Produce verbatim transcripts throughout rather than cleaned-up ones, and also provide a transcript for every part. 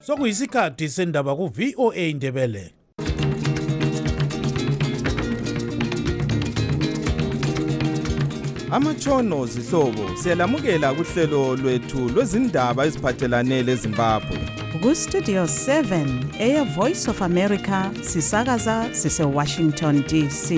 Sokuyisikhathi sendaba ku V O A Indebele. Amatshono zihlobo siyalamukela kuhlelo lwethu lwezindaba eziphathelane leZimbabwe. Ku Studio seven Air Voice of America sisakaza sise Washington D C.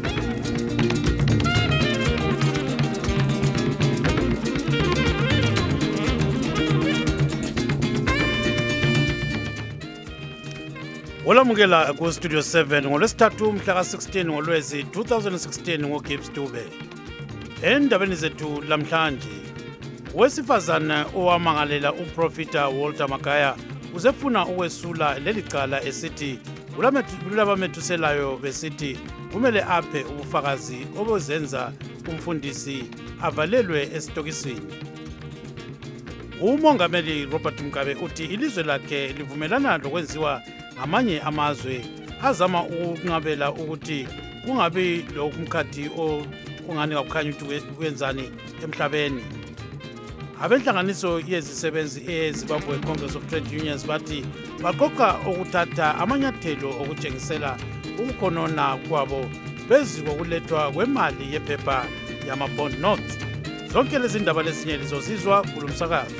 Olamukela ku Studio seven ngolwesithathu mhla ka sixteen ngolwezi twenty sixteen ngoGibbs Dube. Endabeni zethu lamhlanje, wesifazana owamangalela uProfita Walter Magaya uzefuna ukwesula leli cala esithi kulabamethuselayo besithi kumele aphe ubufakazi obuzenza umfundisi avalelwe esitokisini. Umongameli Robert Mugabe uthi ilizwe lakhe livumelana lokwenziwa ngamanye amazwe azama ukunqabela ukuthi kungabi lokumkhathi ongani kakukhanya ukuthi kwenzani emhlabeni. Abenhlanganiso yezisebenzi eZimbabwe Congress of Trade Unions bathi baqoqa ukuthatha amanyathelo okutshengisela ukukhonona kwabo phezu kokulethwa kwemali yephepha yama-bond notes. Zonke lezi ndaba lezinye lizozizwa kulo msakazo.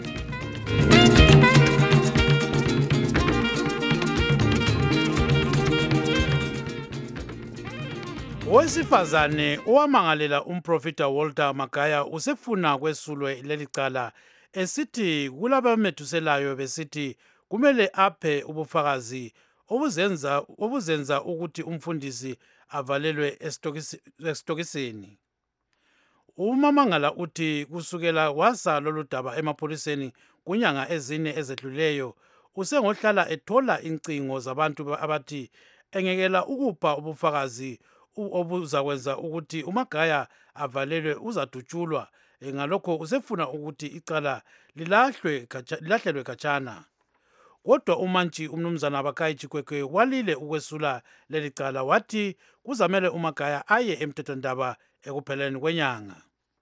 Owesifazane owamangalela umProfita Walter Magaya usefuna kwesulwe leli cala esithi kulabamethuselayo besithi kumele aphe ubufakazi obuzenza obuzenza ukuthi umfundisi avalelwe esitokisini. Umamangala uthi kusukela wasa lolu daba emapholiseni kunyanga ezine ezedluleyo usengohlala ethola incingo zabantu abathi engekela ukupha ubufakazi obuzakwenza ukuthi uMagaya avalelwe uzadutshulwa. Ngalokho usefuna ukuthi icala lilahlwe lilahlelwe khatshana. Kodwa umantshi umnumzana Bakayi Chikwekwe walile ukwesula leli cala, wathi kuzamele uMagaya aye emthethwandaba ekupheleni kwenyanga.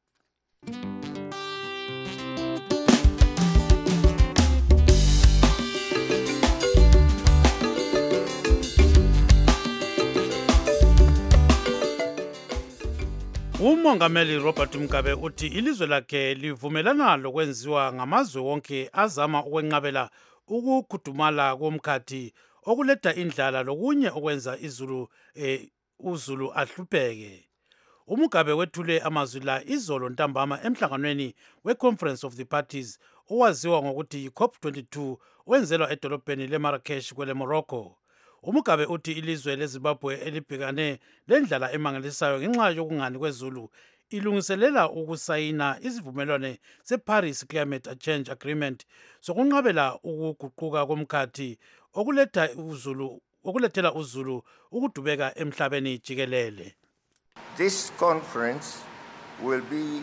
Umongameli Robert Mugabe uthi ilizwe lakhe livumelana lokwenziwa ngamazwe wonke azama ukwenqabela ukukhudumala komkhathi okuletha indlala lokunye okwenza izulu eh, uzulu ahlupheke. uMugabe wethule amazwi la izolo ntambama emhlanganweni we-Conference of the Parties owaziwa ngokuthi COP twenty-two owenzelwa edolobheni leMarrakesh kwele Morocco. uMugabe uthi ilizwe leZimbabwe elibhekane lendlala emangalisayo ngenxa yokungani kwezulu ilungiselela ukusayina isivumelwano seParis Climate Change Agreement sokunqabela ukuguquka komkhathi okuletha uzulu okulethela uzulu ukudubeka emhlabeni jikelele. This conference will be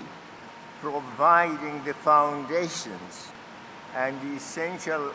providing the foundations and the essential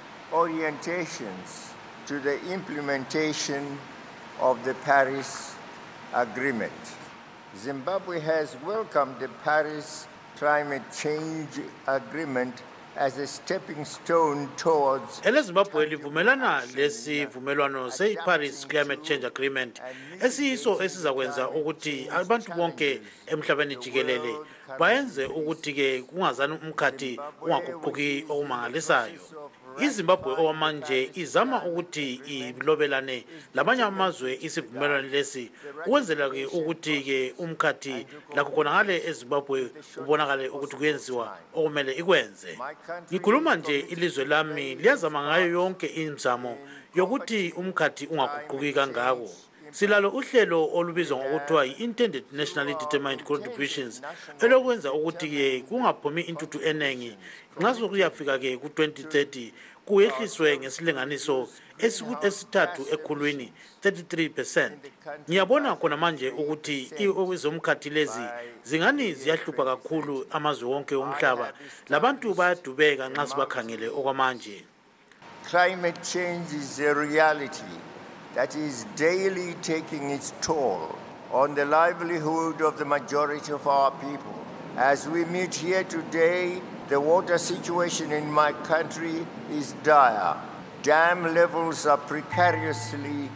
orientations to the implementation of the Paris Agreement. Zimbabwe has welcomed the Paris Climate Change Agreement as a stepping stone towards eleZimbabwe livumelana lesivumelwano se-Paris Climate Change Agreement esiyiso esizakwenza ukuthi abantu bonke emhlabeni jikelele bayenze ukuthi ke kungazani umkhathi ungaguquki okumangalisayo. iZimbabwe owamanje izama ukuthi ilobelane lamanye amazwe isivumelwano lesi ukwenzela ke ukuthi ke umkhathi lakho khona ngale eZimbabwe ubonakale ukuthi kuyenziwa okumele ikwenze. Ngikhuluma nje ilizwe lami liyazama ngayo yonke imizamo yokuthi umkhathi ungaguquki kangako. Silalo uhlelo olubizwa ngokuthiwa i-Intended Nationally Determined Contributions elokwenza ukuthi ke kungaphumi intuthu enengi nxa sokuyafika ke ku twenty thirty kuyehliswe ngesilinganiso esithathu ekhulwini thirty-three percent. Ngiyabona khona manje ukuthi ezomkhathi lezi zingani ziyahlupha kakhulu amazwe wonke omhlaba labantu bayadubeka nxa sibakhangele okwamanje. Climate change is a reality that is daily taking its toll on the livelihood of the majority of our people. As we meet here today The water situation in my country is dire. Dam levels are precariously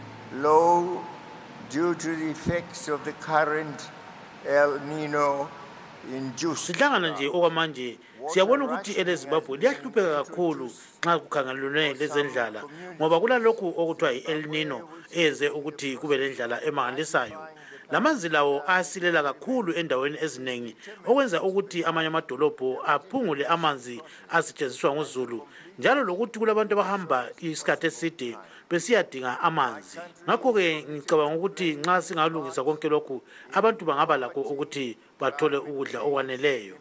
low due to the effects of the current El Nino induced. Sihlangana nje okwamanje siyabona ukuthi eleZimbabwe liyahlupheka kakhulu nxa kukhangelelwe lezendlala ngoba kulalokhu okuthiwa i-El Nino eze ukuthi kube lendlala emangalisayo. Lamanzi lawo asilela kakhulu endaweni eziningi okwenza ukuthi amanye amadolobho aphungule amanzi asetshenziswa ngozulu njalo lokuthi kulabantu abahamba isikhathi eside besiyadinga amanzi. Ngakho-ke ngicabanga ukuthi nxa singalungisa konke lokhu abantu bangaba lakho ukuthi bathole ukudla okwaneleyo.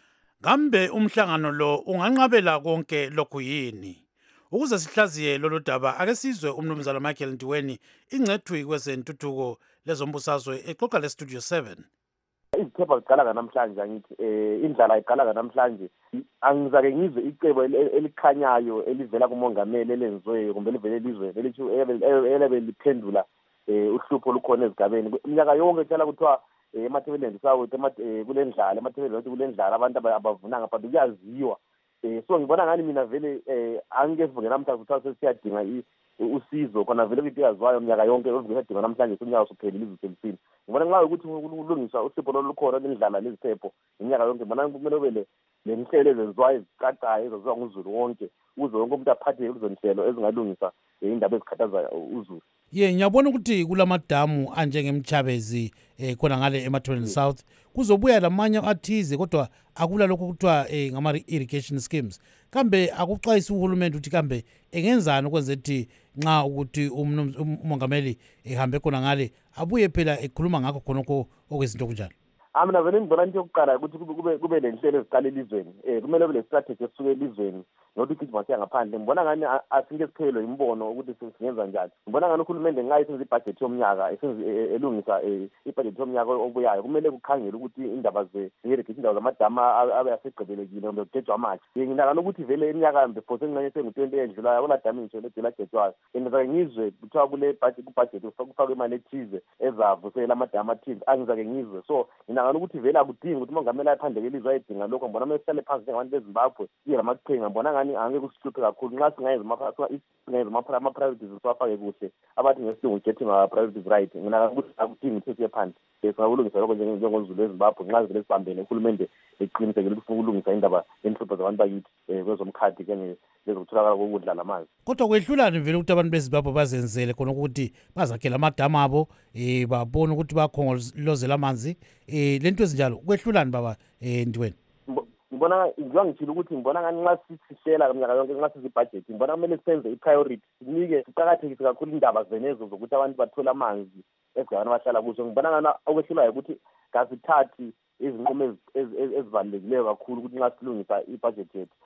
Kambe umhlangano lo unganqabela konke lokhu yini? Ukuze sihlaziye lolu daba ake sizwe umnumzana Michael Ndiweni ingcethwi kwezentuthuko lezombusazwe exoxa le Studio seven. Izikhepha ziqala namhlanje angithi eh indlala iqala namhlanje angizake ngizwe icebo elikhanyayo elivela kumongameli elenzwe kumbe livele elizwe elithi elebe liphendula eh uhlupho lukhona ezigabeni iminyaka yonke etshala kuthiwa emathebeleni sawo kulendlala emathebeleni ukuthi kulendlala abantu abavunanga but kuyaziwa eh so ngibona ngani mina vele eh angeke namhlanje kuthiwa sesiyadinga usizo khona vele ukuthi yazwayo iminyaka yonke ovukedinga namhlanje kunyaka sophelile iziselisini ngibona nxa ukuthi ulungisa uhlupho lolukhona lendlala leziphepho iminyaka yonke bona kumele ubele lenhlelo ezenziwayo eziqaqayo ezenziwa nguzulu wonke uze wonke umuntu aphathe kuzo nhlelo ezingalungisa indaba ezikhathaza uzulu. Ye ngiyabona ukuthi kulamadamu anjengemchabezi eh khona ngale eMathebeleni South kuzobuya lamanye athize kodwa akula lokho kuthiwa eh ngama irrigation schemes. Kambe akuxwayisa uhulumeni ukuthi kambe engenzani ukwenza ukuthi nxa ukuthi umongameli ehambe khona ngale abuye phela ekhuluma ngakho khonoko okwezinto kunjalo. Amina vele ngibona into yokuqala ukuthi kube kube lenhlelo eziqala elizweni eh kumele kube strategy esuke elizweni nokuthi igijima siya ngaphandle ngibona ngani asinke siphelo imbono ukuthi singenza njani ngibona ngani uhulumende nxa isenza ibudget yomnyaka isenza elungisa ibudget yomnyaka obuyayo kumele kukhangele ukuthi indaba ze irrigation indawo zamadama abe asegqibelekile kumbe kugejwa amanzi nginakana ukuthi vele iminyaka before sengxenye sengu-twenty endlulayo kula dami nje ledela gejwayo ngizake ngizwe kuthiwa kule budget kubudget kufakwe imali ethize ezavusela amadama athize angizake ngizwe so ngibona ukuthi vele akudingi ukuthi umongameli ayiphandle elizwe ayidinga lokho ngibona mase sihlale phansi njengabantu beZimbabwe iye lamaqhinga ngibona ngani angeke kusihluphe kakhulu nxa singayenza singayenza ama-priorities siwafake kuhle abathi ngesilungu getting our priorities right ngibona ukuthi akudingi ukuthi siye phandle singakulungisa lokho njengozulu eZimbabwe nxa sivele sibambene uhulumende eqinisekile ukuthi ufuna ukulungisa indaba yenhlupho zabantu bakithi kwezomkhathi kanye lezokutholakala kokudla lamanzi. Kodwa kwehlulani vele ukuthi abantu beZimbabwe bazenzele khona ukuthi bazakhela amadamu abo eh babone ukuthi bakhongolozela amanzi eh lento ezinjalo kwehlulani baba eh Ndiweni. Ngibona ngiwa ngithile ukuthi ngibona ngani nxa sisihlela kaminyaka yonke nxa sizibudget ngibona kumele senze i-priority sinike siqakathekise kakhulu indaba zenezo zokuthi abantu bathola amanzi esigabeni abahlala kuzo ngibona ngani okwehlulayo ukuthi kasithathi izinqumo ezibalulekileyo kakhulu ukuthi nxa silungisa ibudget yethu.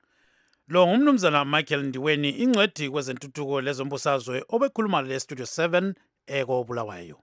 Lo ngumnumzana Michael Ndiweni ingcwethi kwezentuthuko lezombusazwe obekhuluma le Studio seven eko Bulawayo.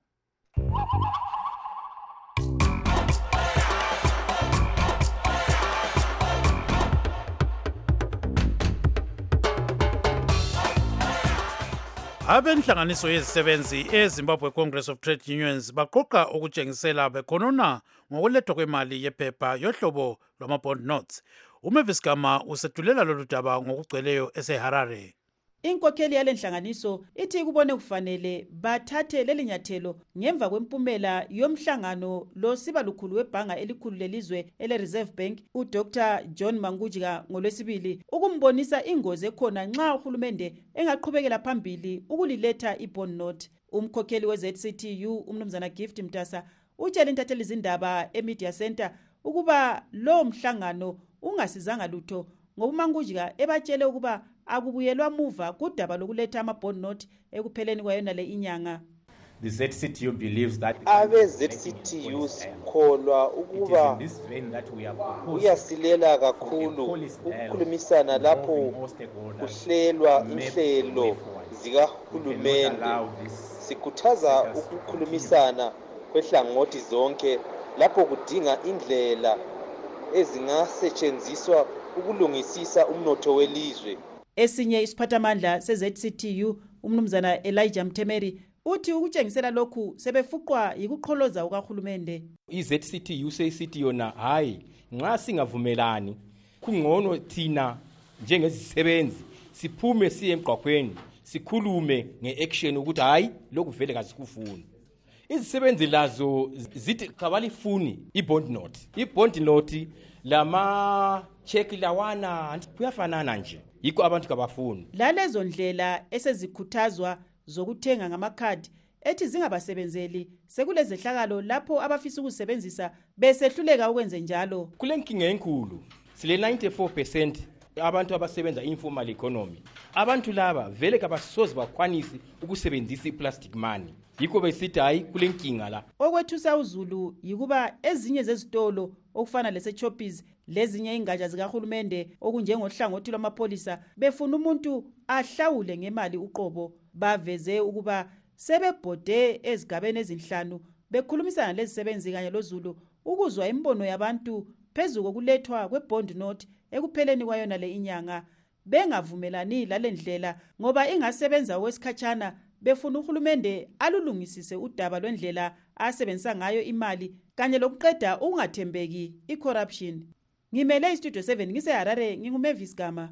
Abenhlanganiso yezisebenzi eZimbabwe Congress of Trade Unions baqoqa ukutshengisela bekhonona ngokulethwa kwemali yephepha yohlobo lwama-bond notes. uMavis Gama usethulela lolu daba ngokugcweleyo eseHarare. Inkokheli yalenhlanganiso ithi kubone kufanele bathathe lelinyathelo ngemva kwempumela yomhlangano lo siba lukhulu webhanga elikhulu lelizwe ele Reserve Bank uDr John Mangujika ngolwesibili ukumbonisa ingozi ekhona nxa uhulumende engaqhubekela phambili ukuliletha ibond note. Umkhokheli we-Z C T U umnumzana Gift Mtasa utshela intatheli izindaba eMedia Center ukuba lo mhlangano ungasizanga lutho ngoba uMangujika ebatshele ukuba akubuyelwa muva kudaba lokuletha ama-bond note ekupheleni kwayona le inyanga. The Z C T U believes that abe Z C T U sikholwa ukuba uyasilela kakhulu ukukhulumisana lapho kuhlelwa inhlelo zikahulumende. Sikhuthaza ukukhulumisana kwehlangothi zonke lapho kudinga indlela ezingasetshenziswa ukulungisisa umnotho welizwe. Esinye isiphathamandla se-Z C T U umnumzana Elijah Mtemeri uthi ukutshengisela lokhu sebefuqwa yikuqholoza ukahulumende. I-Z C T U seyisithi yona hayi nxa singavumelani kungcono thina njengezisebenzi siphume siye emgqaqweni sikhulume ngeaction ukuthi hayi lokhu vele kasikufuni. Izisebenzi lazo zithi kabalifuni ibond note. Ibond note lama check lawana kuyafanana nje. Yikho abantu kabafuni. Lalezo ndlela esezikhuthazwa zokuthenga ngamakhadi ethi zingabasebenzeli sekulezehlakalo lapho abafisa ukusebenzisa besehluleka ukwenze njalo. Kule nkinga enkulu sile ninety-four percent abantu abasebenza informal economy. Abantu laba vele kabasoze bakwanisi ukusebenzisa iplastic money. Yikho besithi hayi kule nkinga la. Okwethusa uZulu yikuba ezinye zezitolo okufana leseChoppies lezinye ingatsha zikahulumende okunjengohlangothi lwamapolisa befuna umuntu ahlawule ngemali uqobo. Baveze ukuba sebebhode ezigabeni ezinhlanu bekhulumisana lezisebenzi kanye loZulu ukuzwa imbono yabantu phezu kokulethwa kwebond note ekupheleni kwayona le inyanga. Bengavumelani lalendlela ngoba ingasebenza wesikhatshana befuna uhulumende alulungisise udaba lwendlela asebenzisa ngayo imali kanye lokuqeda ukungathembeki icorruption. Ngimele istudio seven ngise Harare nginguMavis Gama.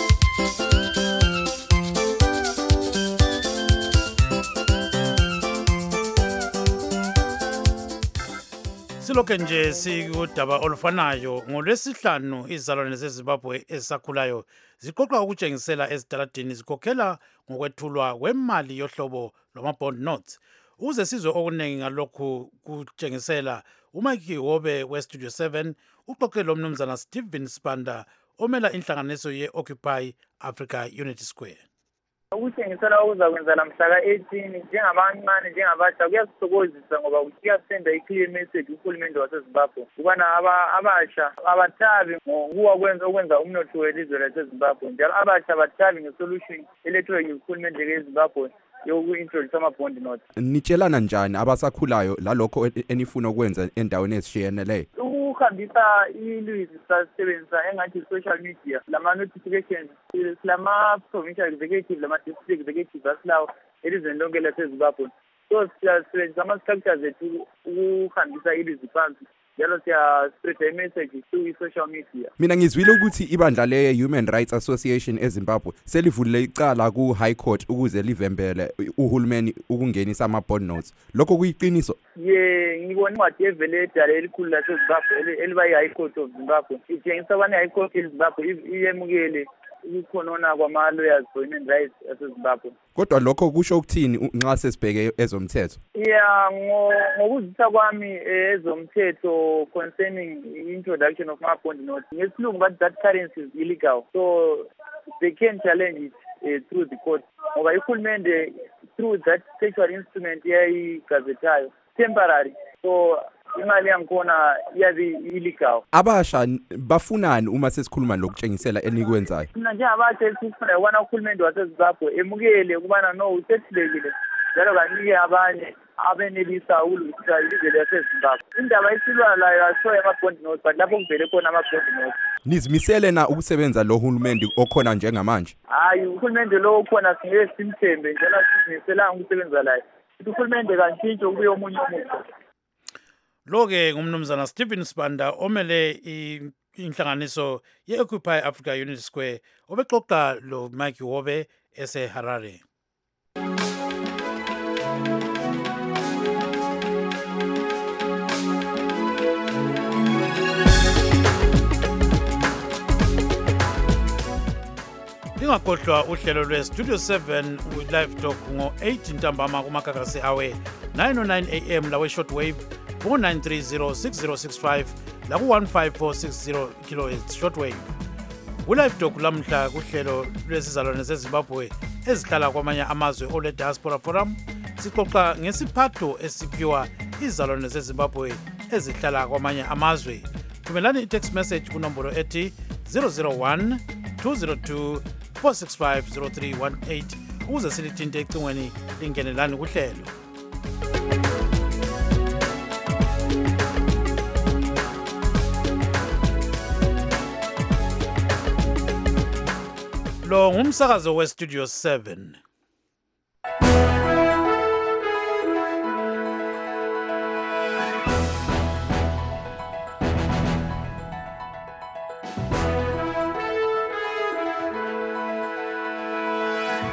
Siloke nje sikudaba olufanayo ngolwesihlanu izalwane zeZimbabwe esakhulayo ziqoqa ukutshengisela ezitaladini zikhokhela ngokwethulwa kwemali yohlobo lwama-bond notes. Uze sizwe okuningi ngalokhu kutshengisela uMike Wobe weStudio seven uxoxele lomnumzana Stephen Spanda omela inhlanganiso ye-Occupy Africa Unity Square. Ukutshengisela okuzakwenza namhla ka-eighteen njengabancane njengabasha kuyasithokozisa ngoba kuyasenda i-clear message kuhulumende waseZimbabwe ukubana abasha abathabi ngokuwa kwenza okwenza umnotho welizwe laseZimbabwe njalo abasha abathabi nge-solution elethwe yihulumende yeZimbabwe yoku-introduce ama-bond notes. Nitshelana njani abasakhulayo lalokho enifuna ukwenza endaweni ezishiyeneleyo? Ukuhambisa ilizwi sisebenzisa engathi social media lama-notifications silama-provincial executive lama-district executive asilawo elizweni lonke laseZimbabwe. So siyasebenzisa ama-structures ethu ukuhambisa ilizwi phansi njalo siya-spread i-message through i-social media. Mina ngizwile ukuthi ibandla le-Human Rights Association eZimbabwe selivulile icala ku-High Court ukuze livembele uhulumeni ukungenisa ama-bond notes. Lokho kuyiqiniso? Ye ngibona incwadi evele edala elikhulu laseZimbabwe eliba yi-High Court of Zimbabwe itshengisa ukubana i-High Court yeZimbabwe iyemukele ukukhonona kwama-lawyers for human rights aseZimbabwe. Kodwa lokho kusho ukuthini nxa sesibheke ezomthetho? Yeah, ngokuzisa kwami ezomthetho concerning introduction of my-bond notes ngesilungu bathi that currency is illegal, so they can challenge it uh, through the court ngoba ihulumende through that sexual instrument yayigazetayo temporary, so imali yangikhona iyabe illegal. Abasha bafunani uma sesikhuluma lokutshengisela enikwenzayo? Mina njengabasha esifuna ukubana uhulumende waseZimbabwe emukele ukubana no usehlulekile njalo kanike abanye abenelisa ukulungisa ilizwe laseZimbabwe. Indaba esilwa layo asiyo ama-bond notes but lapho kuvele khona ama-bond notes. Nizimisele na ukusebenza lo hulumende okhona njengamanje? Hayi, uhulumende lo okhona singeke simthembe njalo simiselanga ukusebenza layo. Uhulumende kantshintshi ukuye omunye umuntu. Lo-ke ngumnumzana Stephen Spanda omele inhlanganiso ye-Occupy Africa Unity Square obexoxa lo Mike Wobe eseHarare. Lingakhohlwa uhlelo lwe-Studio seven live talk ngo-eight ntambama kumakakasi awe nine oh nine a m lawe shortwave four nine three zero six zero six five laku one five four six zero kilohertz shortwave. Ku-live talk lamhla kuhlelo lwesizalwane zeZimbabwe ezihlala kwamanye amazwe ole Diaspora Forum sixoxa ngesiphatho esiphiwa izalwane zeZimbabwe ezihlala kwamanye amazwe. Thumelani i-text message kunombolo ethi zero zero one two zero two four six five zero three one eight ukuze silithinte ecingweni lingenelani kuhlelo. Lo ngumsakazo weStudio seven.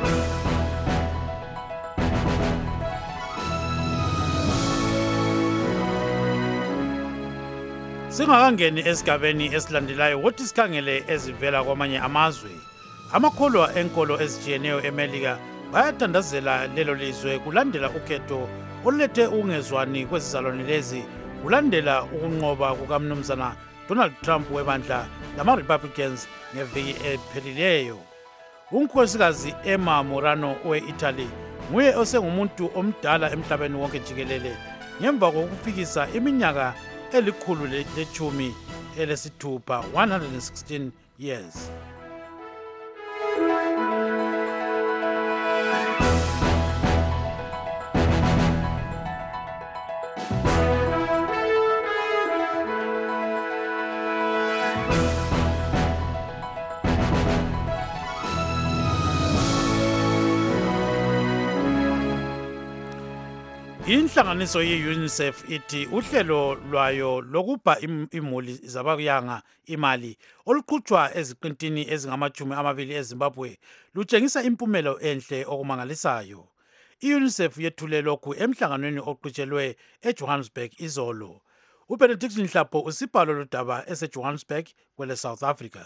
Singakangeni esigabeni esilandelayo wothi sikhangele ezivela kwamanye amazwe. Amakholwa enkolo ezitshiyeneyo eMelika bayathandazela lelo lizwe kulandela ukhetho olulethe ukungezwani kwezizalwane lezi kulandela ukunqoba kukamnumzana Donald Trump webandla lama-Republicans ngeviki ephelileyo. Unkhosikazi Emma Morano we-Italy nguye osengumuntu omdala emhlabeni wonke jikelele ngemva kokufikisa iminyaka elikhulu lechumi elesithupha one hundred sixteen years. Inhlanganiso ye-UNICEF ithi uhlelo lwayo lokupha imuli zabakuyanga imali oluqhutshwa eziqintini ezingamajumi amabili eZimbabwe lutshengisa impumelo enhle okumangalisayo. I-UNICEF yethule lokhu emhlanganweni oqhutshelwe eJohannesburg izolo. UBenedict Nhlapho usibhalo lodaba eseJohannesburg kwele South Africa.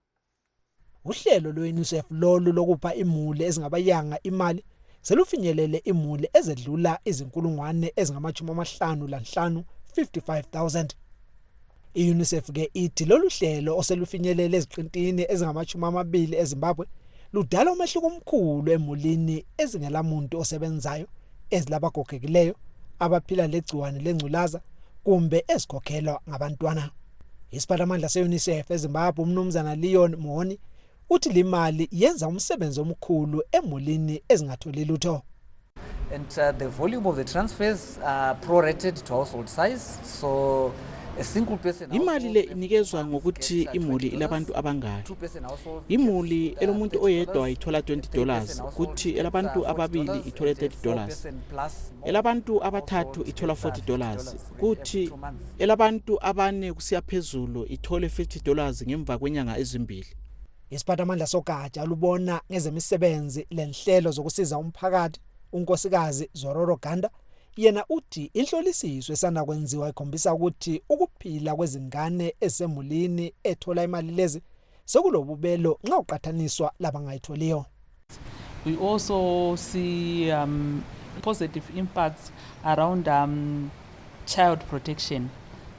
Uhlelo lwe-UNICEF lolu lokupha imuli ezingabayanga imali selufinyelele imuli ezedlula izinkulungwane ezingamachumi amahlanu lanhlanu fifty-five thousand. I-UNICEF ke ithi lolu hlelo oselufinyelele eziqintini ezingamachumi amabili eZimbabwe ludala umehluko omkhulu emulini ezingelamuntu osebenzayo ezilabagogekileyo abaphila legciwane lengculaza kumbe ezikhokhelwa ngabantwana. Isiphathimandla se-UNICEF eZimbabwe umnumzana Leon Mohoni uthi limali yenza umsebenzi omkhulu emulini ezingatholi lutho. And uh, the volume of the transfers are prorated to household size, so a single person imali le inikezwa ngokuthi imuli ilabantu abangayo. Imuli elomuntu oyedwa ithola twenty dollars, kuthi elabantu ababili ithola thirty dollars. Elabantu abathathu ithola forty dollars, kuthi elabantu abane kusiya phezulu ithole fifty dollars ngemva kwenyanga ezimbili. Isiphathimandla sogatsha lubona ngezemisebenzi lenhlelo zokusiza umphakathi unkosikazi Zororo Ganda yena uthi inhlolisiso esana kwenziwa ikhombisa ukuthi ukuphila kwezingane esemulini ethola imali lezi sekulobubelo nxa uqathaniswa labangayitholiyo. We also see um, positive impacts around um, child protection.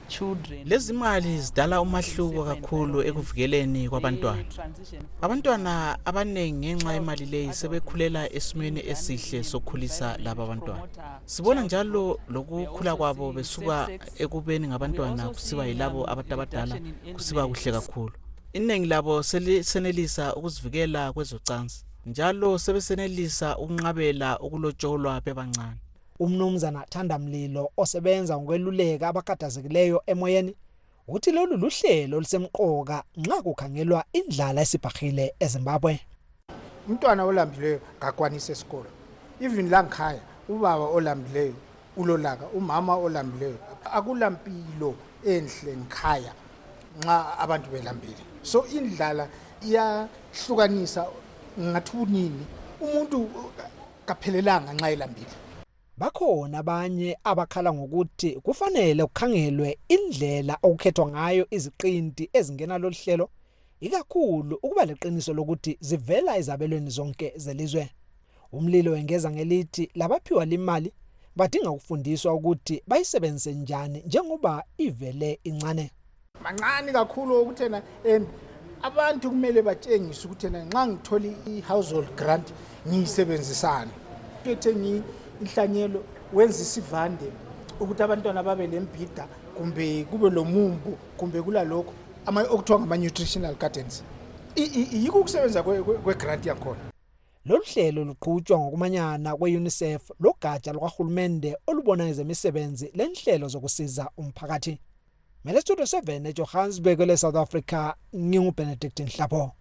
Lezi mali zidala umahluko kakhulu ekuvikeleni kwabantwana. Abantwana abanengi ngenxa yemali leyi sebekhulela esimeni esihle sokukhulisa laba bantwana. Sibona njalo lokukhula kwabo besuka ekubeni ngabantwana kusiba yilabo abatabadala kusiba kuhle kakhulu. Iningi labo selisenelisa ukuzivikela kwezocansi. Njalo sebesenelisa ukunqabela ukulotsholwa bebancane. Umnumzana Thandamlilo osebenza ngokweluleka abakhathazekileyo emoyeni uthi lolu luhlelo olusemqoka nxa kukhangelwa indlala esibhahile eZimbabwe. Umntwana olambileyo ngakwanisa esikolo. Even la ngikhaya ubaba olambileyo ulolaka, umama olambileyo akulampilo enhle ngikhaya nxa abantu belambile. So indlala iyahlukanisa ngathi unini umuntu kaphelelanga nxa elambile. Bakhona abanye abakhala ngokuthi kufanele ukhangelwe indlela okukhethwa ngayo iziqinti ezingena lohlelo ikakhulu ukuba leqiniso lokuthi zivela izabelweni zonke zelizwe. Umlilo wengeza ngelithi labaphiwa limali badinga ukufundiswa ukuthi bayisebenzise njani njengoba ivele incane. Mancane kakhulu ukuthena em abantu kumele batshengise ukuthena nxa ngitholi i-household grant ngiyisebenzisana. Phethe ngi inhlanyelo wenza isivande ukuthi abantwana babe lembhida kumbe kube lomumbu kumbe kula lokho ama okuthiwa ngama nutritional gardens. Yiko ukusebenza kwe grant yakhona. Lolu hlelo luqhutshwa ngokumanyana kwe-UNICEF logatsha lukahulumende olubona ngezemisebenzi lenhlelo zokusiza umphakathi. Mele Studio seven eJohannesburg le South Africa nginguBenedict Nhlapho.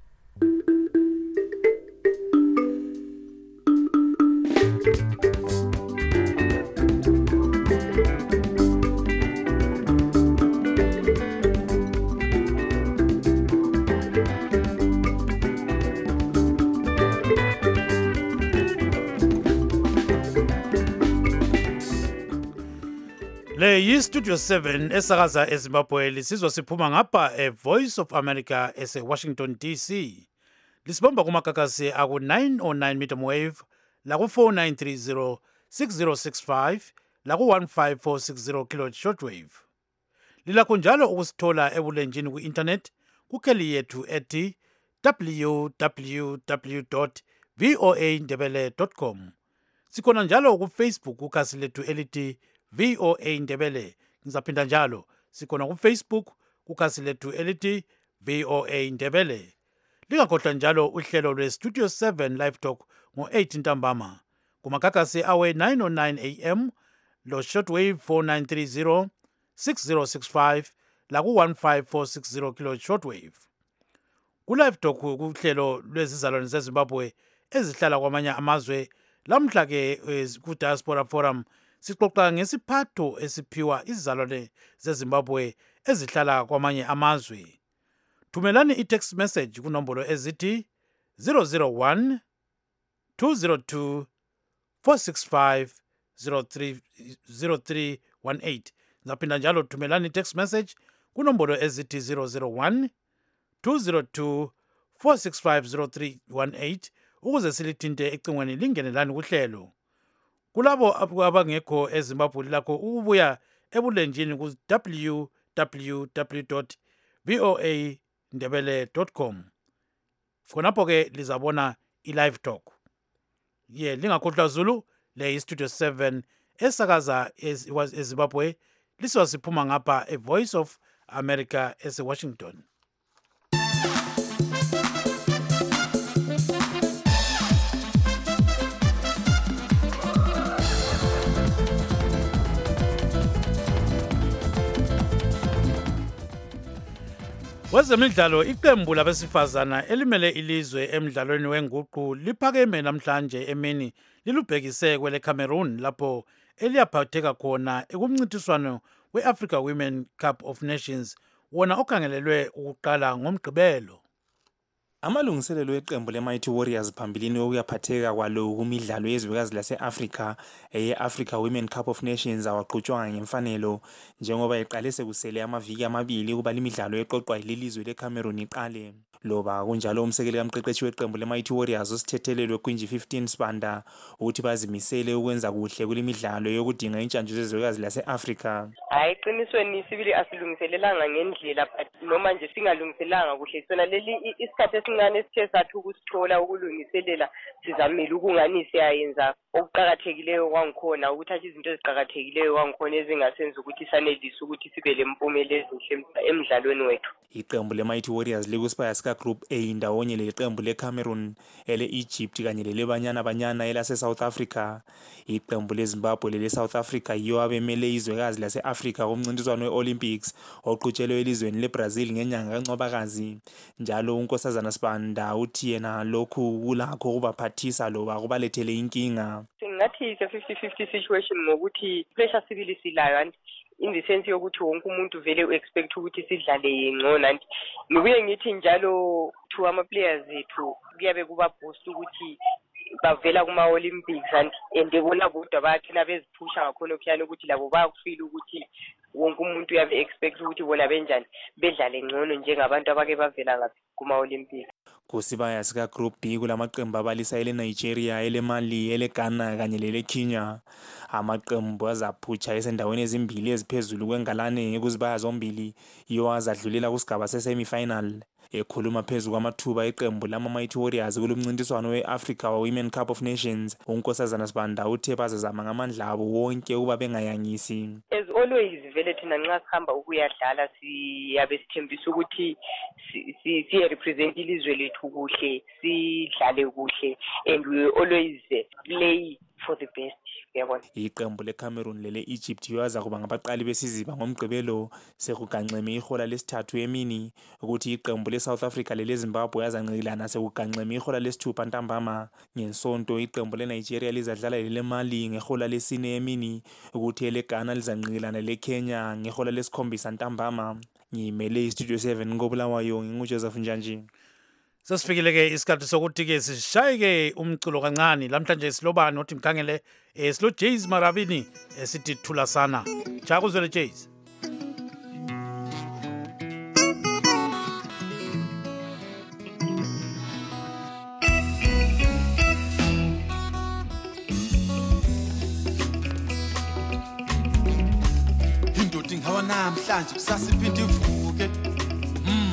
Le yi Studio seven esakaza eZimbabwe lisizwa siphuma ngapha e Voice of America ese Washington D C. Lisibamba kumakakasi aku nine oh nine meter wave la ku four nine three zero six zero six five la ku one five four six zero kilohertz shortwave. Lilakho njalo ukusithola ebulenjini ku internet kukheli yethu ethi w w w dot voa ndebele dot com. Sikhona njalo ku Facebook kukhasi lethu elithi V O A Ndebele. Ngizaphinda njalo sikhona ku Facebook kukhasi lethu elithi V O A Ndebele. Lingakhohlwa njalo uhlelo lwe Studio seven Live Talk ngo eight ntambama kumakakasi awe nine oh nine a m lo shortwave four nine three zero six zero six five la ku one five four six zero kilohertz shortwave. Ku Live Talk kuhlelo lwezizalwane zeZimbabwe ezihlala kwamanye amazwe. Lamhla ke ku Diaspora Forum sixoxa ngesiphatho esiphiwa izizalwane zeZimbabwe ezihlala kwamanye amazwe. Thumelani i-text message kunombolo ezithi zero zero one two zero two four six five zero three one eight. Ngaphinda njalo thumelani i-text message kunombolo ezithi zero zero one two zero two four six five zero three one eight ukuze silithinte ecingweni lingenelani kuhlelo. Kulabo abangekho eZimbabwe lakho ukubuya ebulenjini ku w w w dot voa ndebele dot com. Khonapho ke lizabona i-live talk. Ye lingakhohlwa Zulu le yi Studio seven esakaza eZimbabwe liswa siphuma ngapha e Voice of America ese Washington. Wezemidlalo iqembu labesifazana elimele ilizwe emidlalweni wenguqu liphakeme namhlanje emini lilubhekise kwele Cameroon lapho eliyaphatheka khona ekumncintiswano we-Africa Women Cup of Nations wona okhangelelwe ukuqala ngomgqibelo. Amalungiselelo eqembu le-Mighty Warriors phambilini okuyaphatheka kwalo kumidlalo yezwekazi lase-Africa eye-Africa Women Cup of Nations awaqhutshwanga ngemfanelo njengoba eqale sekusele amaviki amabili ukuba limidlalo eqoqwa yilizwe leCameroon iqale. Loba kunjalo umsekeli kamqeqeshi weqembu le-Mighty Warriors usithethelelwe Quinji fifteen Sibanda ukuthi bazimisele ukwenza kuhle kulimidlalo yokudinga intshantshu zezwekazi lase-Africa. Hayi qinisweni sibili asilungiselelanga ngendlela noma nje singalungiselanga kuhle sona leli isikhathi esincane sithe sathu ukusithola ukulungiselela sizamile ukungani siyayenza okuqhakathekileyo kwangikhona ukuthatha izinto eziqhakathekileyo kwangikhona ezingasenza ukuthi sanelise ukuthi sibe lempumela ezinhle emidlalweni wethu. Iqembu le-Mighty Warriors likusipaya sika Group A ndawonye leqembu le-Cameroon ele-Egypt kanye lelebanyana banyana elase-South Africa. Iqembu leZimbabwe lele-South Africa yiyo abemele izwekazi lase-Africa kumncintiswano we-Olympics oqhutshelwe elizweni leBrazil ngenyanga kaNcwabakazi. Njalo unkosazana Sibanda uthi yena lokhu kulakho ukubaphathisa loba kubalethele inkinga. Singathi it's a fifty fifty situation ngokuthi pressure sibili silayo and in the sense yokuthi wonke umuntu vele u-expect ukuthi sidlale ngcono and ngibuye ngithi njalo to ama-players ethu kuyabe kuba boost ukuthi bavela kuma-Olympics and and bona bodwa bayathina beziphusha ngakhona okushana ukuthi labo bayakufila ukuthi wonke umuntu uyabe expect ukuthi bona benjani bedlale ngcono njengabantu abake bavela ngaphi kuma-Olympics. Kusibaya sika Group B kulamaqembu abalisa ele-Nigeria, ele-Mali, ele-Ghana kanye lele-Kenya. Amaqembu azaphutsha esendaweni ezimbili eziphezulu kwengalane ekuzibaya zombili yiwo azadlulela kusigaba se-semi-final. Ekhuluma phezu kwamathuba eqembu lama-Mighty Warriors kulomncintiswano we-Africa Women Cup of Nations, unkosazana Sibanda uthe bazazama ngamandla abo wonke ukuba bengayangisi. As always vele thina nxa sihamba ukuyadlala siyabe sithembisa ukuthi siye-represent ilizwe lethu kuhle, sidlale kuhle and we always play for the best. Iqembu leCameroon lele-Egypt yaza kuba ngabaqali besiziba ngomgqibelo sekuganxeme ihola lesithathu emini ukuthi iqembu le-South Africa lele-Zimbabwe yazanqilana sekuganxeme ihola lesithupha ntambama. Ngensonto iqembu le-Nigeria lizadlala lele-Mali ngehola lesine emini ukuthi ele-Ghana lizanqilana le-Kenya ngehola lesikhombisa ntambama. Ngimele iStudio seven ngobulawayo ngingujoseph Njanji. Sesifikile ke isikhathi sokuthi ke sishayeke umculo kancane lamhlanje silobani othi mkhangele eh silo Jays Marabini esithi thula sana. Cha kuzwele Jays. Indodi ngawa namhlanje kusasa iphinde ivuke. Mm.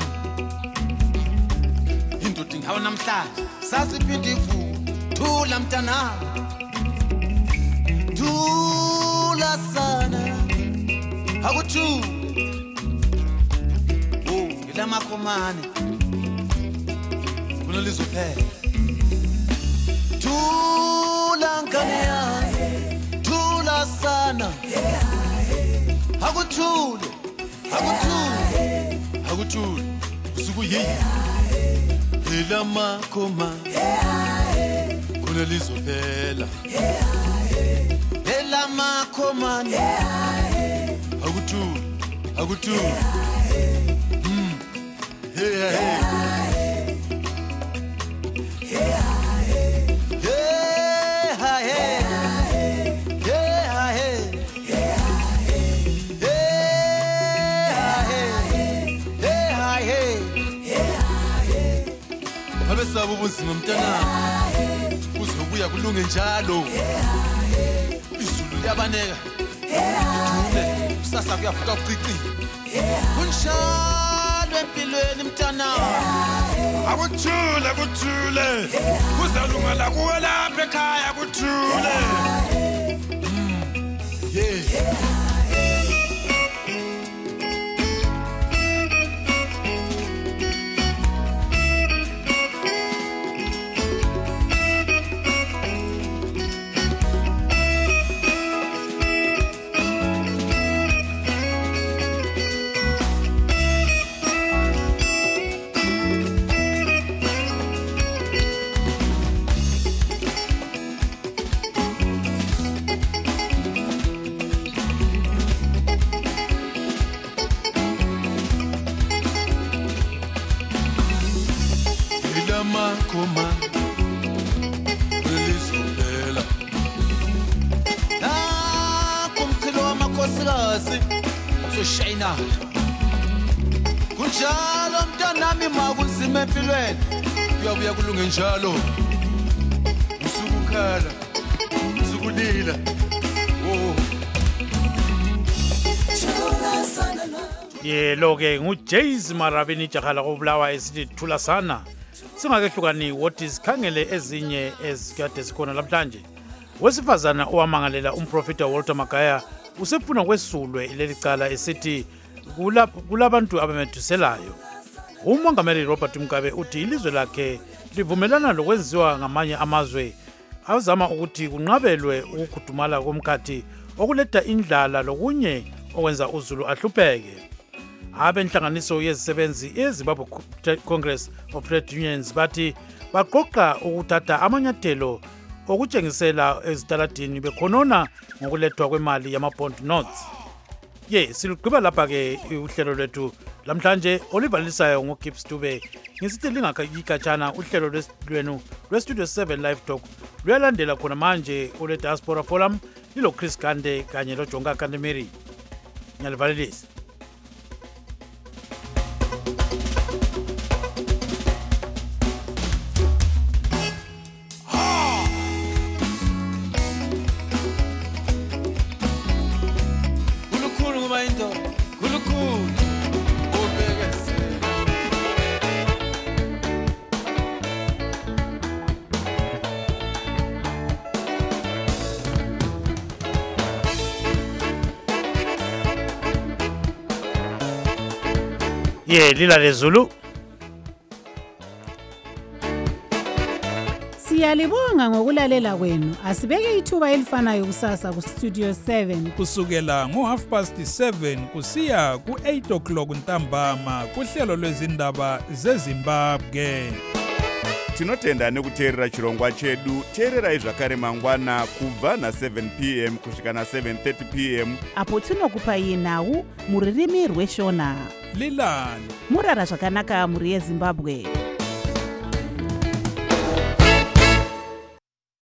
Indodi ngawa namhlanje kusasa iphinde ivuke. Thula mntana. Thula sana. Akuthi. Oh, ilama komane. Kunolizophela. Thula nkanya. Thula sana. Akuthule, akuthule, akuthule, usuku yeyi, hela makoma, kuna lizophela, hela makoma, akuthule, akuthule, mm, hey hey, hey hey, Abesaba ubunzima mntana uzobuya kulunge njalo izulu liyabaneka ithule kusasa kuyafuka ucici kunjalo empilweni mntana akuthule akuthule kuzalunga la kuwe lapha ekhaya akuthule yeah Koma Relizobela La kumkhilo wamakhosikazi so shayina kunjalo mntanami makunzima empilweni uyabuya kulunge njalo usukukhala usukulila oh Yelo ke nguJays Marabini jakhala kobulawa esithi thula sana. Singakehlukani what is khangele ezinye ezikade sikhona lamhlanje. Wesifazana owamangalela umprofita Walter Magaya usefuna kwesulwe leli cala esithi kulabantu abamethuselayo. Umongameli Robert Mugabe uthi ilizwe lakhe livumelana lokwenziwa ngamanye amazwe azama ukuthi kunqabelwe ukukhudumala komkhathi okuletha indlala lokunye okwenza uzulu ahlupheke. Abenhlanganiso yezisebenzi eZimbabwe Congress of Trade Unions bathi baqoqa ukuthatha amanyathelo okutshengisela ezitaladini bekhonona ngokulethwa kwemali yama-bond notes. Ye silugqiba lapha ke uhlelo lwethu lamhlanje olivalisayo ngoGibbs Dube ngisithi lingakayikatshana uhlelo lwenu lwestudio seven live talk luyalandela khona manje ule diaspora forum lilo Chris Kande kanye lo Jonga Kandemiri. Ngiyalivalelisa. Ye lila lezulu Siyalibonga ngokulalela kwenu. Asibeke ithuba elifanayo kusasa ku Studio seven kusukela ngo half past seven kusiya ku eight o'clock ntambama kuhlelo lwezindaba zeZimbabwe. Tinotenda nekuteerera chirongwa chedu. Teererai zvakare mangwana kubva na seven p m kusvika na seven thirty p m apo tinokupai nhau muririmi rweshona. Lilani Murara zvakanaka muri yeZimbabwe.